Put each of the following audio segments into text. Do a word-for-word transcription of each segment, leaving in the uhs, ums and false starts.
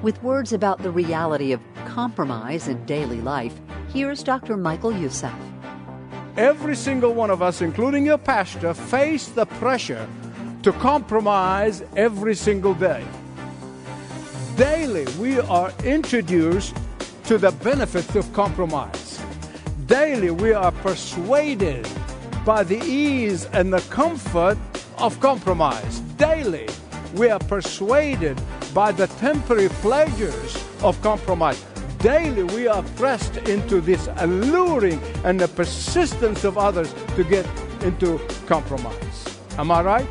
With words about the reality of compromise in daily life, here's Doctor Michael Youssef. Every single one of us, including your pastor, face the pressure to compromise every single day. Daily, we are introduced to the benefits of compromise. Daily, we are persuaded by the ease and the comfort of compromise. Daily, we are persuaded by the temporary pleasures of compromise. Daily, we are pressed into this alluring and the persistence of others to get into compromise. Am I right?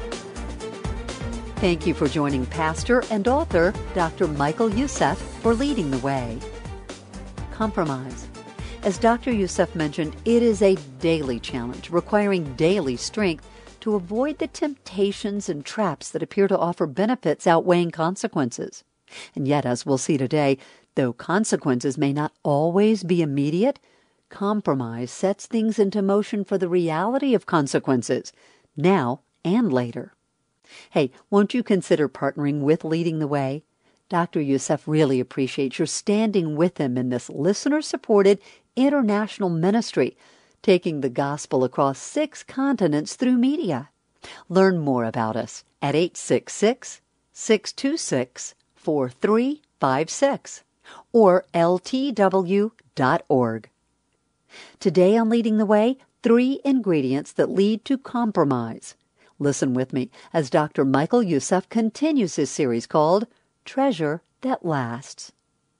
Thank you for joining pastor and author Doctor Michael Youssef for Leading the Way. Compromise. As Doctor Youssef mentioned, it is a daily challenge requiring daily strength to avoid the temptations and traps that appear to offer benefits outweighing consequences. And yet, as we'll see today, though consequences may not always be immediate, compromise sets things into motion for the reality of consequences, now and later. Hey, won't you consider partnering with Leading the Way? Doctor Youssef really appreciates your standing with him in this listener-supported international ministry, taking the gospel across six continents through media. Learn more about us at eight six six, six two six, four three five six or L T W dot org. Today on Leading the Way, three ingredients that lead to compromise. Listen with me as Doctor Michael Youssef continues his series called Treasure That Lasts.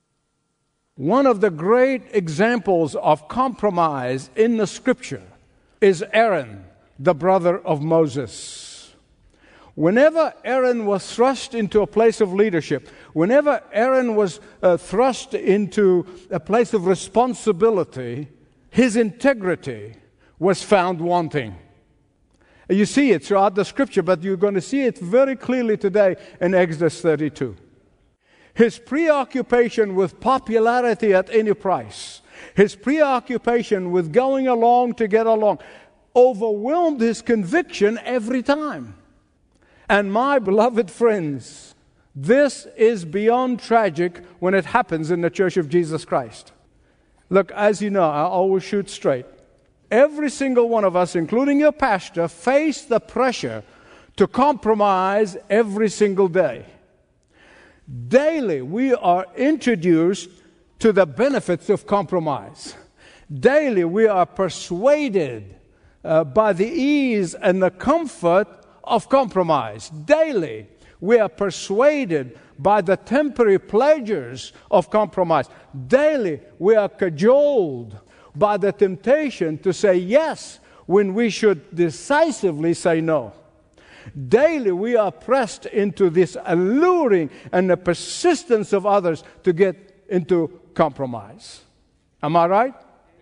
One of the great examples of compromise in the Scripture is Aaron, the brother of Moses. Whenever Aaron was thrust into a place of leadership, whenever Aaron was uh, thrust into a place of responsibility, his integrity was found wanting. You see it throughout the Scripture, but you're going to see it very clearly today in Exodus thirty-two. His preoccupation with popularity at any price, his preoccupation with going along to get along, overwhelmed his conviction every time. And my beloved friends, this is beyond tragic when it happens in the Church of Jesus Christ. Look, as you know, I always shoot straight. Every single one of us, including your pastor, face the pressure to compromise every single day. Daily, we are introduced to the benefits of compromise. Daily, we are persuaded uh, by the ease and the comfort of compromise. Daily, we are persuaded by the temporary pleasures of compromise. Daily, we are cajoled by the temptation to say yes when we should decisively say no. Daily, we are pressed into this alluring and the persistence of others to get into compromise. Am I right?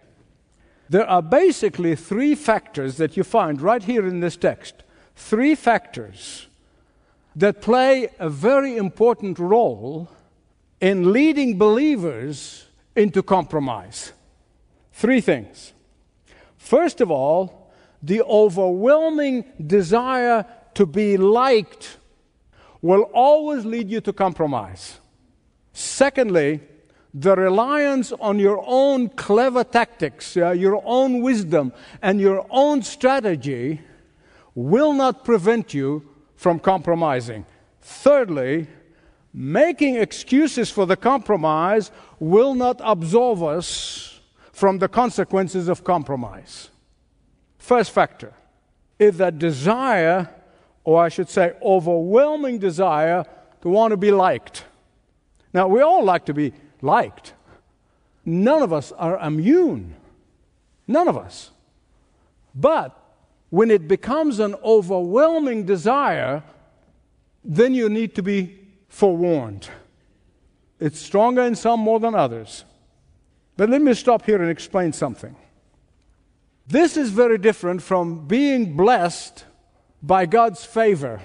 There are basically three factors that you find right here in this text. Three factors that play a very important role in leading believers into compromise. Three things. First of all, the overwhelming desire to be liked will always lead you to compromise. Secondly, the reliance on your own clever tactics, uh, your own wisdom, and your own strategy will not prevent you from compromising. Thirdly, making excuses for the compromise will not absolve us from the consequences of compromise. First factor is that desire, or I should say overwhelming desire, to want to be liked. Now, we all like to be liked. None of us are immune. None of us. But when it becomes an overwhelming desire, then you need to be forewarned. It's stronger in some more than others. But let me stop here and explain something. This is very different from being blessed by God's favor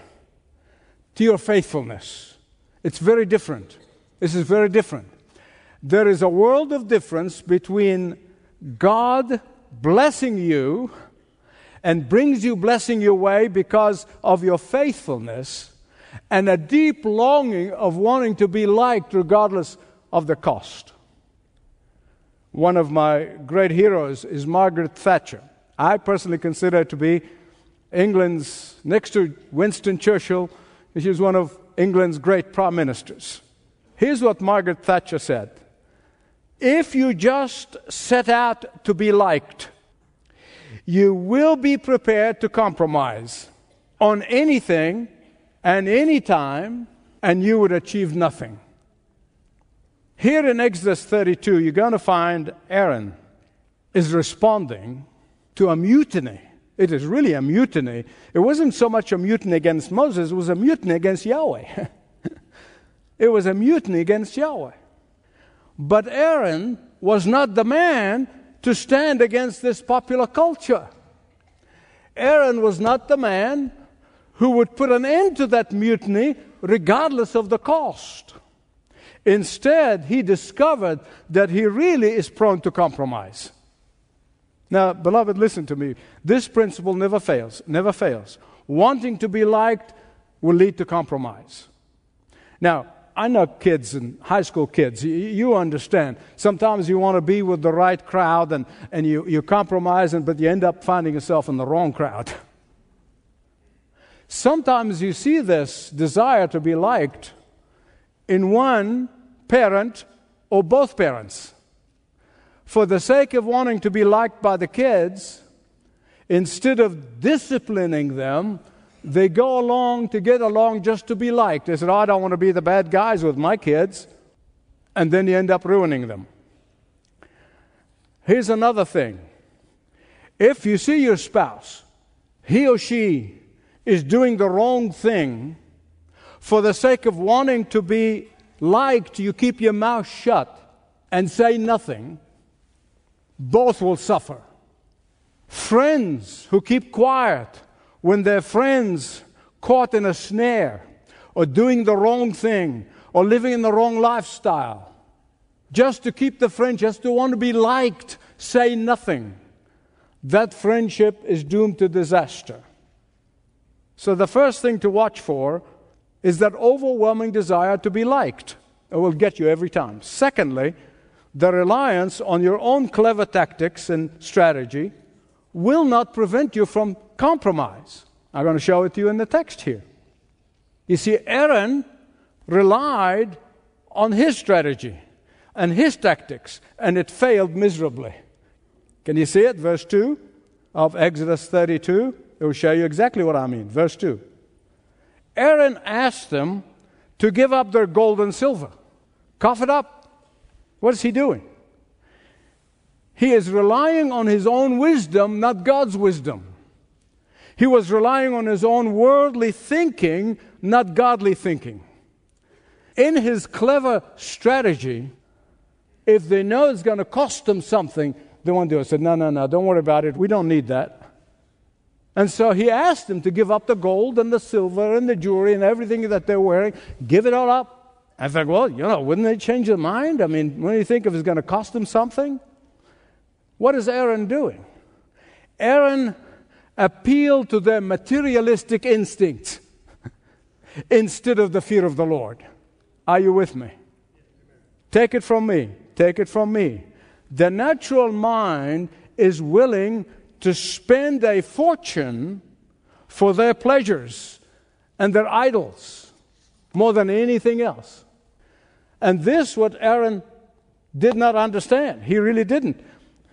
to your faithfulness. It's very different. This is very different. There is a world of difference between God blessing you and brings you blessing your way because of your faithfulness, and a deep longing of wanting to be liked regardless of the cost. One of my great heroes is Margaret Thatcher. I personally consider her to be England's, next to Winston Churchill, she was one of England's great prime ministers. Here's what Margaret Thatcher said: if you just set out to be liked, you will be prepared to compromise on anything and any time, and you would achieve nothing. Here in Exodus thirty-two, you're going to find Aaron is responding to a mutiny. It is really a mutiny. It wasn't so much a mutiny against Moses, it was a mutiny against Yahweh. It was a mutiny against Yahweh. But Aaron was not the man to stand against this popular culture. Aaron was not the man who would put an end to that mutiny regardless of the cost. Instead, he discovered that he really is prone to compromise. Now, beloved, listen to me. This principle never fails, never fails. Wanting to be liked will lead to compromise. Now, I know kids and high school kids. You, you understand. Sometimes you want to be with the right crowd and, and you, you compromise, and, but you end up finding yourself in the wrong crowd. Sometimes you see this desire to be liked in one parent or both parents. For the sake of wanting to be liked by the kids, instead of disciplining them, they go along to get along just to be liked. They said, oh, I don't want to be the bad guys with my kids. And then you end up ruining them. Here's another thing. If you see your spouse, he or she is doing the wrong thing, for the sake of wanting to be liked, you keep your mouth shut and say nothing, both will suffer. Friends who keep quiet when their friends caught in a snare or doing the wrong thing or living in the wrong lifestyle, just to keep the friend, just to want to be liked, say nothing. That friendship is doomed to disaster. So the first thing to watch for is that overwhelming desire to be liked. It will get you every time. Secondly, the reliance on your own clever tactics and strategy will not prevent you from compromise. I'm going to show it to you in the text here. You see, Aaron relied on his strategy and his tactics, and it failed miserably. Can you see it? Verse two of Exodus thirty-two. It will show you exactly what I mean. Verse two. Aaron asked them to give up their gold and silver. Cough it up. What is he doing? He is relying on his own wisdom, not God's wisdom. He was relying on his own worldly thinking, not godly thinking. In his clever strategy, if they know it's going to cost them something, they won't do it. He said, no, no, no, don't worry about it. We don't need that. And so he asked them to give up the gold and the silver and the jewelry and everything that they're wearing. Give it all up. I thought, well, you know, wouldn't they change their mind? I mean, when you think if it's going to cost them something? What is Aaron doing? Aaron appealed to their materialistic instincts instead of the fear of the Lord. Are you with me? Take it from me. Take it from me. The natural mind is willing to spend a fortune for their pleasures and their idols more than anything else. And this what Aaron did not understand. He really didn't.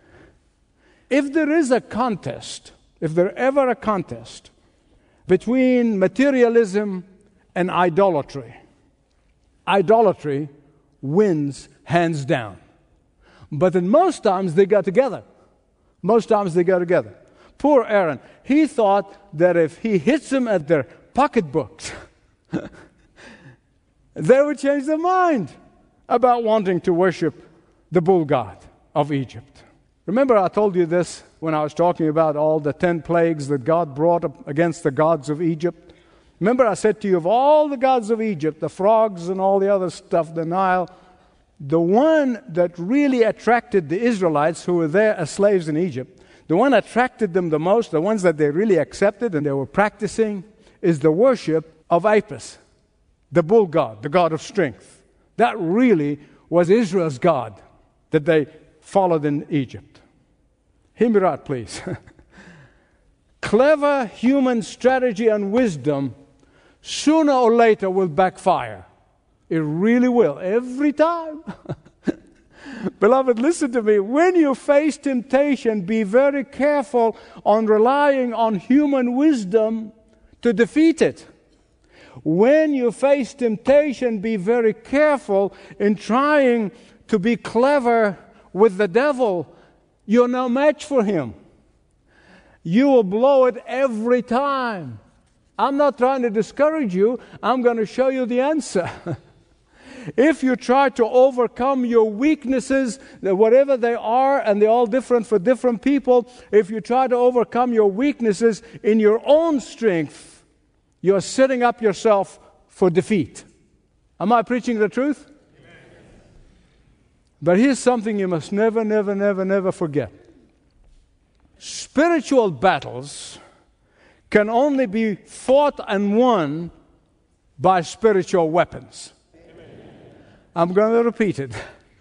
If there is a contest, if there ever a contest between materialism and idolatry, idolatry wins hands down. But in most times they go together. Most times they go together. Poor Aaron, he thought that if he hits them at their pocketbooks, they would change their mind about wanting to worship the bull god of Egypt. Remember I told you this when I was talking about all the ten plagues that God brought up against the gods of Egypt? Remember I said to you, of all the gods of Egypt, the frogs and all the other stuff, the Nile, the one that really attracted the Israelites who were there as slaves in Egypt, the one that attracted them the most, the ones that they really accepted and they were practicing, is the worship of Apis. the bull god, the god of strength. That really was Israel's god that they followed in Egypt. Hear me right, please. Clever human strategy and wisdom sooner or later will backfire. It really will, every time. Beloved, listen to me. When you face temptation, be very careful on relying on human wisdom to defeat it. When you face temptation, be very careful in trying to be clever with the devil. You're no match for him. You will blow it every time. I'm not trying to discourage you. I'm going to show you the answer. If you try to overcome your weaknesses, whatever they are, and they're all different for different people, if you try to overcome your weaknesses in your own strength, you're setting up yourself for defeat. Am I preaching the truth? Amen. But here's something you must never, never, never, never forget. Spiritual battles can only be fought and won by spiritual weapons. I'm going to repeat it.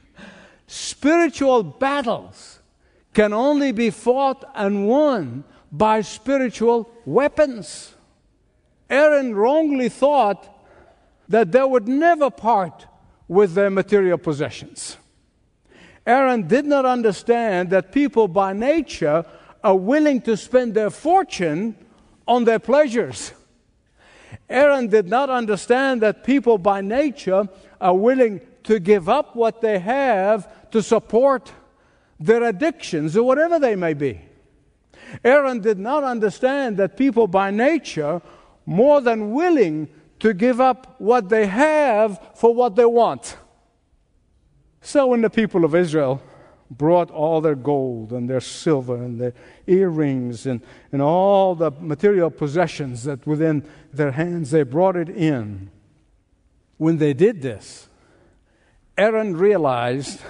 Spiritual battles can only be fought and won by spiritual weapons. Aaron wrongly thought that they would never part with their material possessions. Aaron did not understand that people by nature are willing to spend their fortune on their pleasures. Aaron did not understand that people by nature are willing to give up what they have to support their addictions or whatever they may be. Aaron did not understand that people by nature more than willing to give up what they have for what they want. So when the people of Israel brought all their gold and their silver and their earrings and, and all the material possessions that within their hands, they brought it in. When they did this, Aaron realized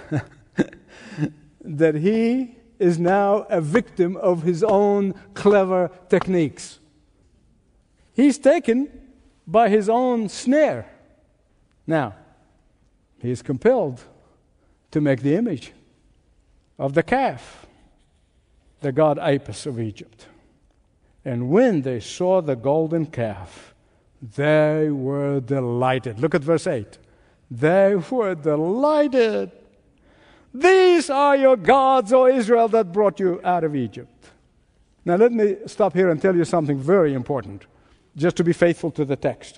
that he is now a victim of his own clever techniques. He's taken by his own snare. Now, he is compelled to make the image of the calf, the god Apis of Egypt. And when they saw the golden calf, they were delighted. Look at verse eight. They were delighted. These are your gods, O Israel, that brought you out of Egypt. Now let me stop here and tell you something very important, just to be faithful to the text.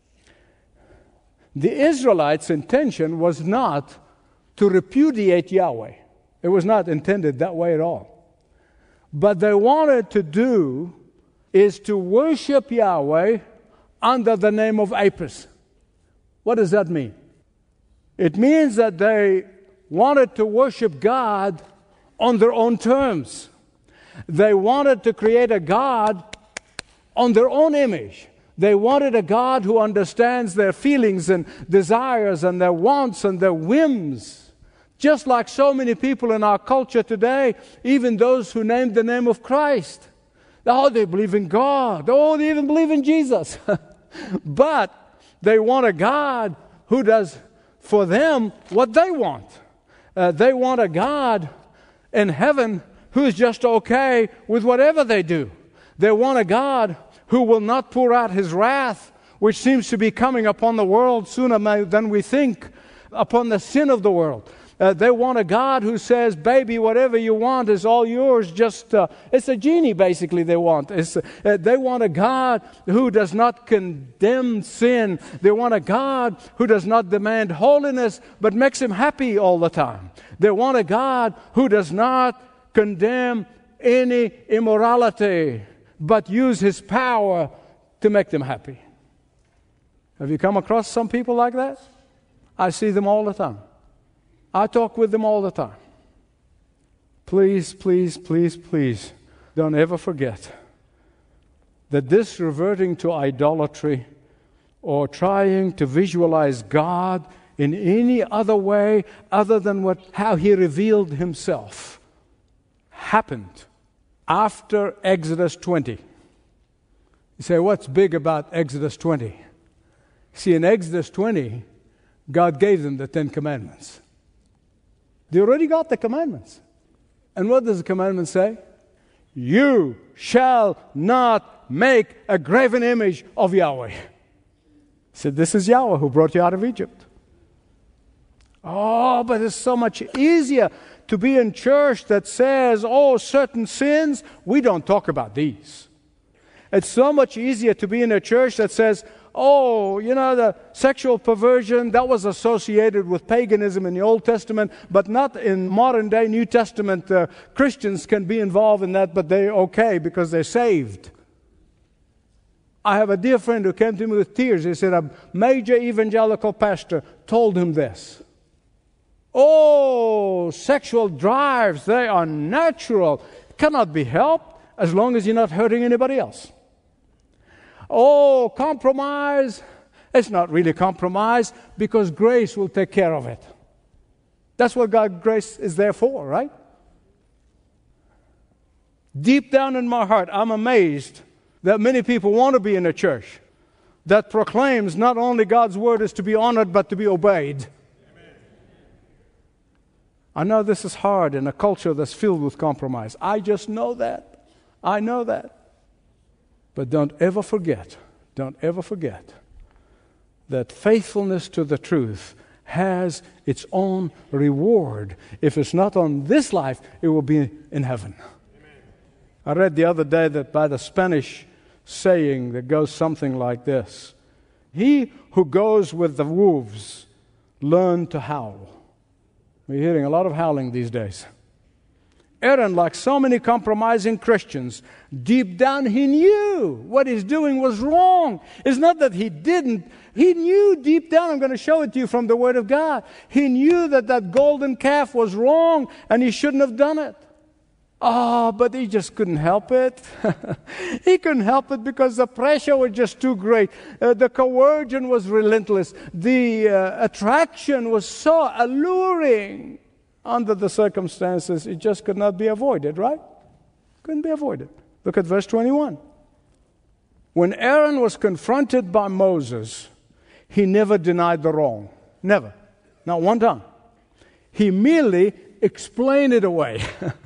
The Israelites' intention was not to repudiate Yahweh. It was not intended that way at all. But they wanted to do is to worship Yahweh under the name of Apis. What does that mean? It means that they wanted to worship God on their own terms. They wanted to create a God on their own image. They wanted a God who understands their feelings and desires and their wants and their whims. Just like so many people in our culture today, even those who name the name of Christ. Oh, they believe in God. Oh, they even believe in Jesus. But they want a God who does for them what they want. Uh, they want a God in heaven who is just okay with whatever they do. They want a God who will not pour out His wrath, which seems to be coming upon the world sooner than we think, upon the sin of the world. Uh, they want a God who says, baby, whatever you want is all yours. Just uh, it's a genie, basically, they want. It's, uh, they want a God who does not condemn sin. They want a God who does not demand holiness, but makes him happy all the time. They want a God who does not condemn any immorality, but use His power to make them happy. Have you come across some people like that? I see them all the time. I talk with them all the time. Please, please, please, please, don't ever forget that this reverting to idolatry or trying to visualize God in any other way other than what how He revealed Himself happened after Exodus twenty. You say, what's big about Exodus twenty? See, in Exodus twenty, God gave them the Ten Commandments. They already got the commandments. And what does the commandment say? You shall not make a graven image of Yahweh. He said, this is Yahweh who brought you out of Egypt. Oh, but it's so much easier to be in church that says, oh, certain sins, we don't talk about these. It's so much easier to be in a church that says, oh, you know, the sexual perversion, that was associated with paganism in the Old Testament, but not in modern day New Testament. Uh, Christians can be involved in that, but they're okay because they're saved. I have a dear friend who came to me with tears. He said a major evangelical pastor told him this. Oh, sexual drives, they are natural. Cannot be helped as long as you're not hurting anybody else. Oh, compromise. It's not really compromise because grace will take care of it. That's what God's grace is there for, right? Deep down in my heart, I'm amazed that many people want to be in a church that proclaims not only God's word is to be honored but to be obeyed. I know this is hard in a culture that's filled with compromise. I just know that. I know that. But don't ever forget, don't ever forget that faithfulness to the truth has its own reward. If it's not on this life, it will be in heaven. Amen. I read the other day that by the Spanish saying that goes something like this: he who goes with the wolves learn to howl. We're hearing a lot of howling these days. Aaron, like so many compromising Christians, deep down he knew what he's doing was wrong. It's not that he didn't. He knew deep down, I'm going to show it to you from the Word of God. He knew that that golden calf was wrong and he shouldn't have done it. Oh, but he just couldn't help it. He couldn't help it because the pressure was just too great. Uh, the coercion was relentless. The uh, attraction was so alluring. Under the circumstances, it just could not be avoided, right? Couldn't be avoided. Look at verse twenty-one. When Aaron was confronted by Moses, he never denied the wrong. Never. Not one time. He merely explained it away.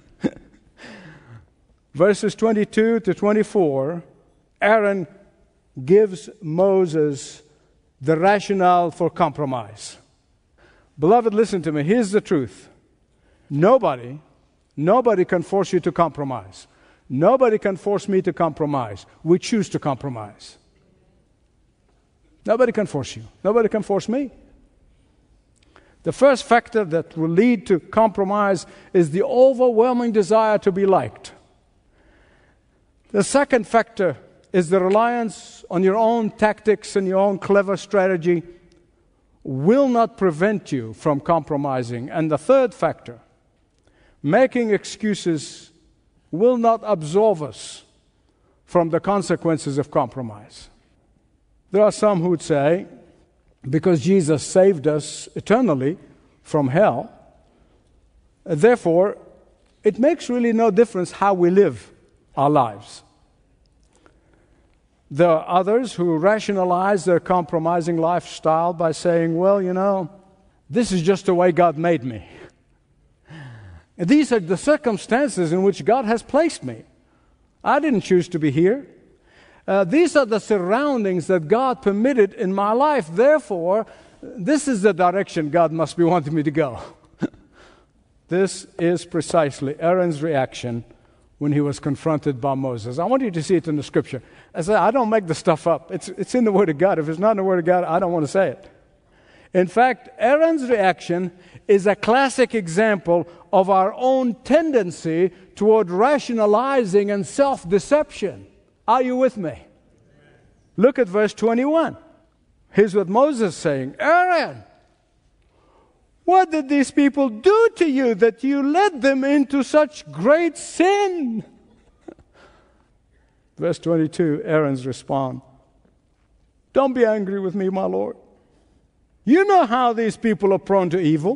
Verses twenty-two to twenty-four, Aaron gives Moses the rationale for compromise. Beloved, listen to me. Here's the truth. Nobody, nobody can force you to compromise. Nobody can force me to compromise. We choose to compromise. Nobody can force you. Nobody can force me. The first factor that will lead to compromise is the overwhelming desire to be liked. The second factor is the reliance on your own tactics and your own clever strategy will not prevent you from compromising. And the third factor, making excuses, will not absolve us from the consequences of compromise. There are some who would say, because Jesus saved us eternally from hell, therefore, it makes really no difference how we live our lives. There are others who rationalize their compromising lifestyle by saying, well, you know, this is just the way God made me. And these are the circumstances in which God has placed me. I didn't choose to be here. Uh, these are the surroundings that God permitted in my life. Therefore, this is the direction God must be wanting me to go. This is precisely Aaron's reaction when he was confronted by Moses. I want you to see it in the Scripture. I say, I don't make the stuff up. It's, it's in the Word of God. If it's not in the Word of God, I don't want to say it. In fact, Aaron's reaction is a classic example of our own tendency toward rationalizing and self-deception. Are you with me? Look at verse twenty-one. Here's what Moses is saying. Aaron, what did these people do to you that you led them into such great sin? Verse twenty-two, Aaron's response. Don't be angry with me, my Lord. You know how these people are prone to evil.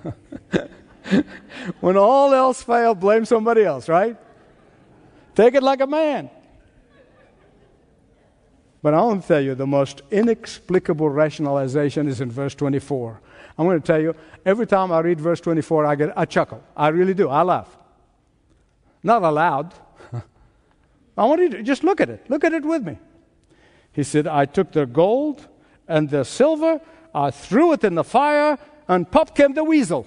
When all else failed, blame somebody else, right? Take it like a man. But I want to tell you, the most inexplicable rationalization is in verse twenty-four. I'm going to tell you, every time I read verse twenty-four, I get a chuckle. I really do. I laugh. Not aloud. I want you to just look at it. Look at it with me. He said, I took the gold and the silver, I threw it in the fire, and pop came the weasel.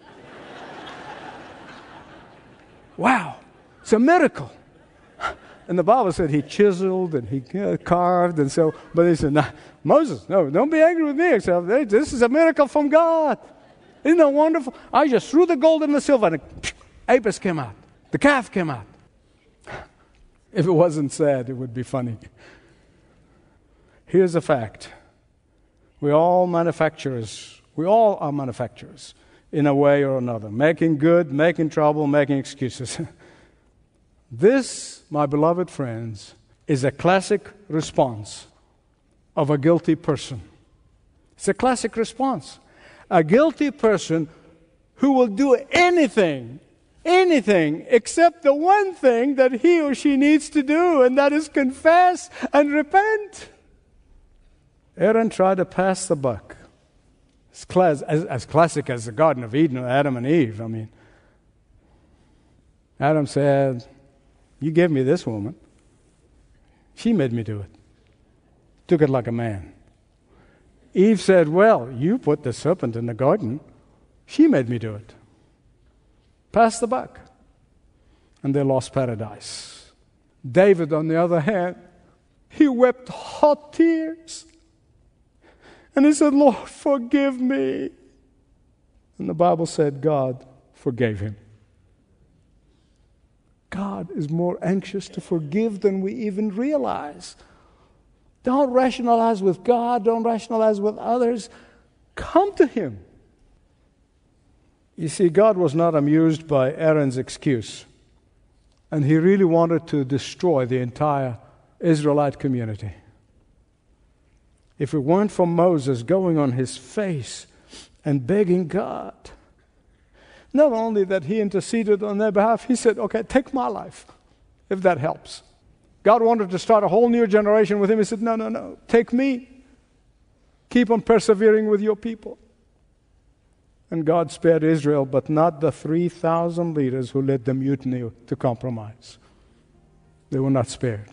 Wow. It's a miracle. And the Bible said he chiseled and he uh, carved and so, but he said, nah, Moses, no, don't be angry with me. Except, hey, this is a miracle from God. Isn't that wonderful? I just threw the gold and the silver and Apis came out. The calf came out. If it wasn't sad, it would be funny. Here's a fact. We all manufacturers. We all are manufacturers in a way or another. Making good, making trouble, making excuses. This, my beloved friends, is a classic response of a guilty person. It's a classic response. A guilty person who will do anything, anything, except the one thing that he or she needs to do, and that is confess and repent. Aaron tried to pass the buck. It's class, as, as classic as the Garden of Eden, Adam and Eve. I mean, Adam said, you gave me this woman. She made me do it. Took it like a man. Eve said, well, you put the serpent in the garden. She made me do it. Pass the buck. And they lost paradise. David, on the other hand, he wept hot tears. And he said, Lord, forgive me. And the Bible said God forgave him. God is more anxious to forgive than we even realize. Don't rationalize with God. Don't rationalize with others. Come to Him. You see, God was not amused by Aaron's excuse. And He really wanted to destroy the entire Israelite community. If it weren't for Moses going on his face and begging God, not only that he interceded on their behalf, he said, okay, take my life, if that helps. God wanted to start a whole new generation with him. He said, no, no, no, take me. Keep on persevering with your people. And God spared Israel, but not the three thousand leaders who led the mutiny to compromise. They were not spared.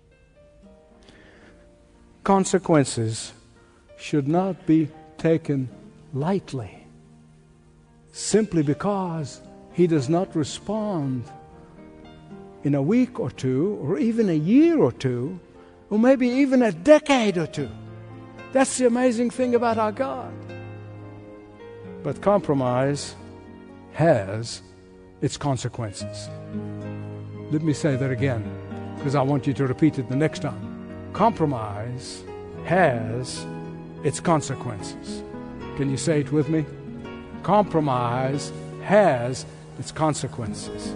Consequences should not be taken lightly, simply because he does not respond in a week or two, or even a year or two, or maybe even a decade or two. That's the amazing thing about our God. But compromise has its consequences. Let me say that again, because I want you to repeat it the next time. Compromise has its consequences. Can you say it with me? Compromise has its consequences.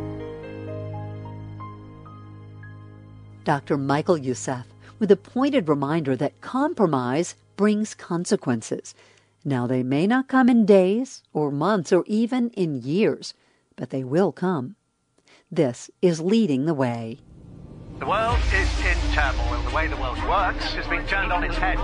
Doctor Michael Youssef with a pointed reminder that compromise brings consequences. Now, they may not come in days or months or even in years, but they will come. This is Leading the Way. The world is in turmoil. The way the world works has been turned on its head.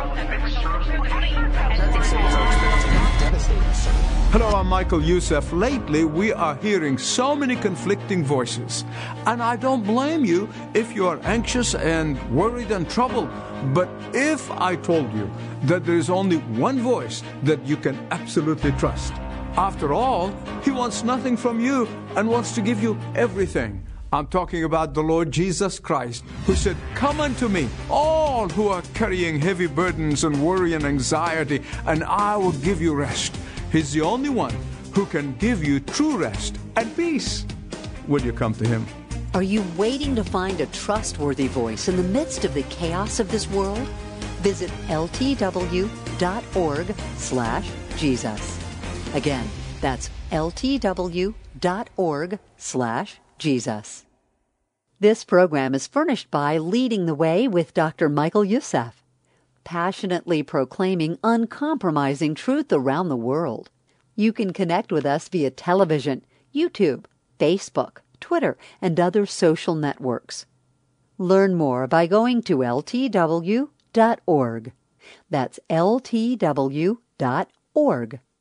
Hello, I'm Michael Youssef. Lately, we are hearing so many conflicting voices. And I don't blame you if you are anxious and worried and troubled. But if I told you that there is only one voice that you can absolutely trust, after all, He wants nothing from you and wants to give you everything. I'm talking about the Lord Jesus Christ, who said, come unto me, all who are carrying heavy burdens and worry and anxiety, and I will give you rest. He's the only one who can give you true rest and peace. Will you come to Him? Are you waiting to find a trustworthy voice in the midst of the chaos of this world? Visit ltw.org slash Jesus. Again, that's ltw.org slash Jesus. This program is furnished by Leading the Way with Doctor Michael Youssef, passionately proclaiming uncompromising truth around the world. You can connect with us via television, YouTube, Facebook, Twitter, and other social networks. Learn more by going to L T W dot org. That's L T W dot org.